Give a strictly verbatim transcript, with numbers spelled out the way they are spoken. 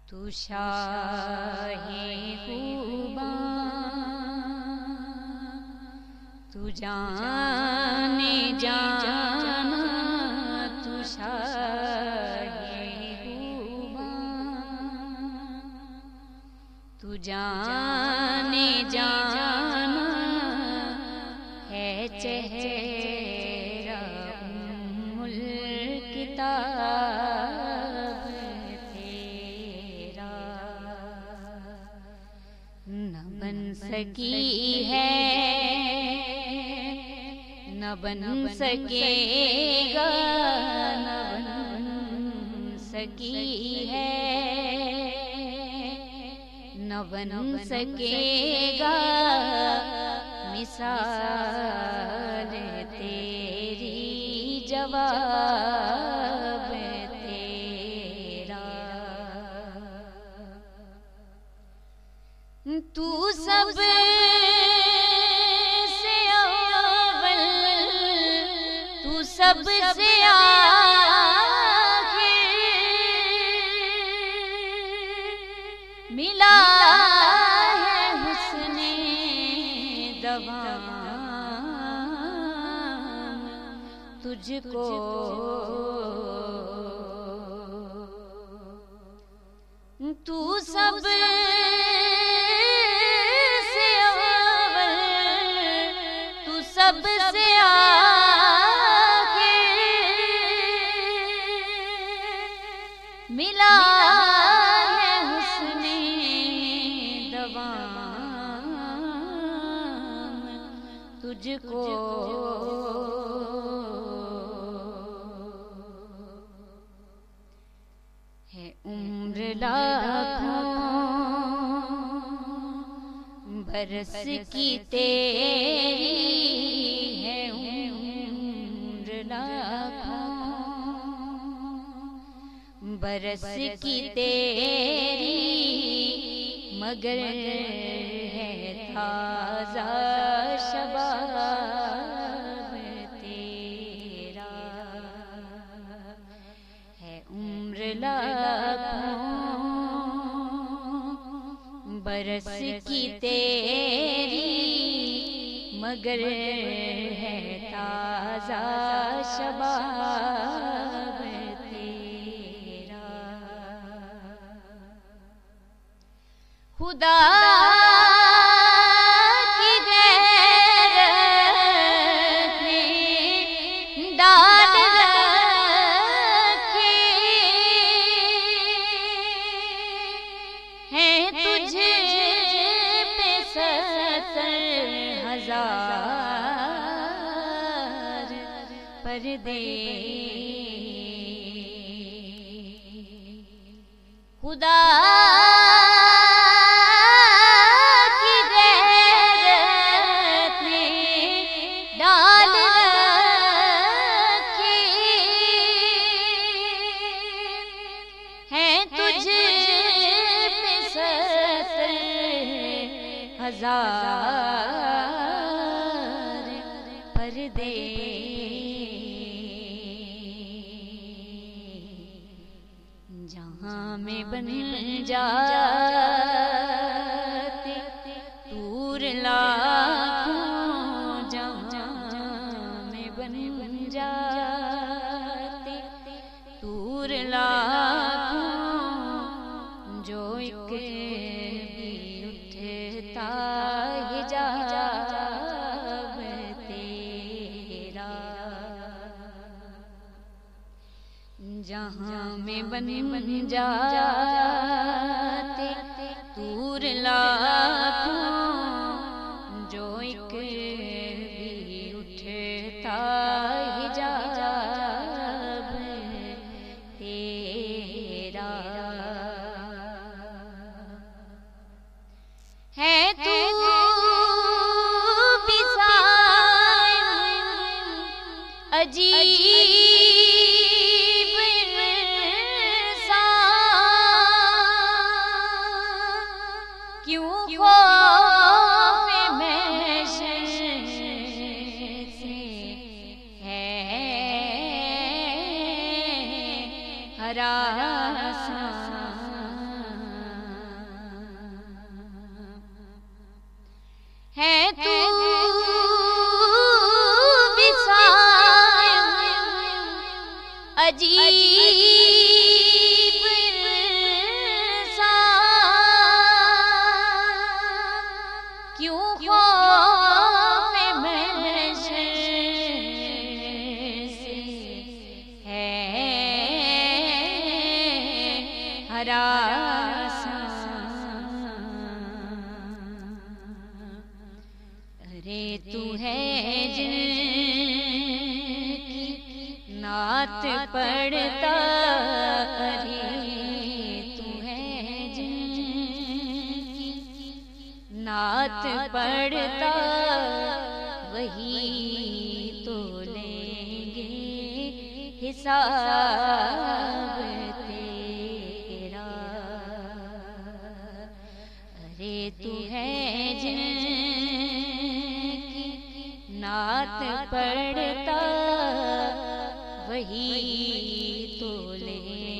تو شاہ خوباں تو جانے جانا تو شاہ خوباں تو جانے جانا ہے چہرہ ام الکتاب تیرا نہ بن سکی ہے نہ بن سکے گا نہ بن سکی ہے نہ بن سکے گا مثال تیری جواب تیرا تو سب سے اول تو سب سے آخر ملا ہے حسن دوام تجھ کو تو سب سے اول تو سب سے آخر ملا ہے حسن دوام تجھ کو ہے عمر لاکھوں برس کی تیری ہے عمر لاکھوں برس کی تیری مگر ہے تازہ شباب تیرا ہے عمر لاکھوں برس کی تیری مگر ہے تازہ شباب تیرا خدا کی غیرت نے ڈال رکھی ہے تجھ پہ ستر ہزار پردے خدا کی غیرت نے ڈال رکھی ہے تجھ پہ ستر ہزار پردے جہاں میں بن جاتے طور لاکھوں جہاں میں بن جاتے طور لاکھوں جو ایک بھی اٹھتا حجاب تیرا جہاں میں بن بن جاتے طور لاکھوں جو ایک بھی اٹھتا حجاب تیرا ہے تو بھی صائم عجیب کیوں خوف محشر سے ہے ہراساں ہراساں، ارے تو ہے جن کی نعت پڑھتا، ارے تو ہے جن کی نعت پڑھتا، وہی تو لیں گے حساب تیرا، ارے تو ہے جن کی نعت پڑھتا، وہی تو لیں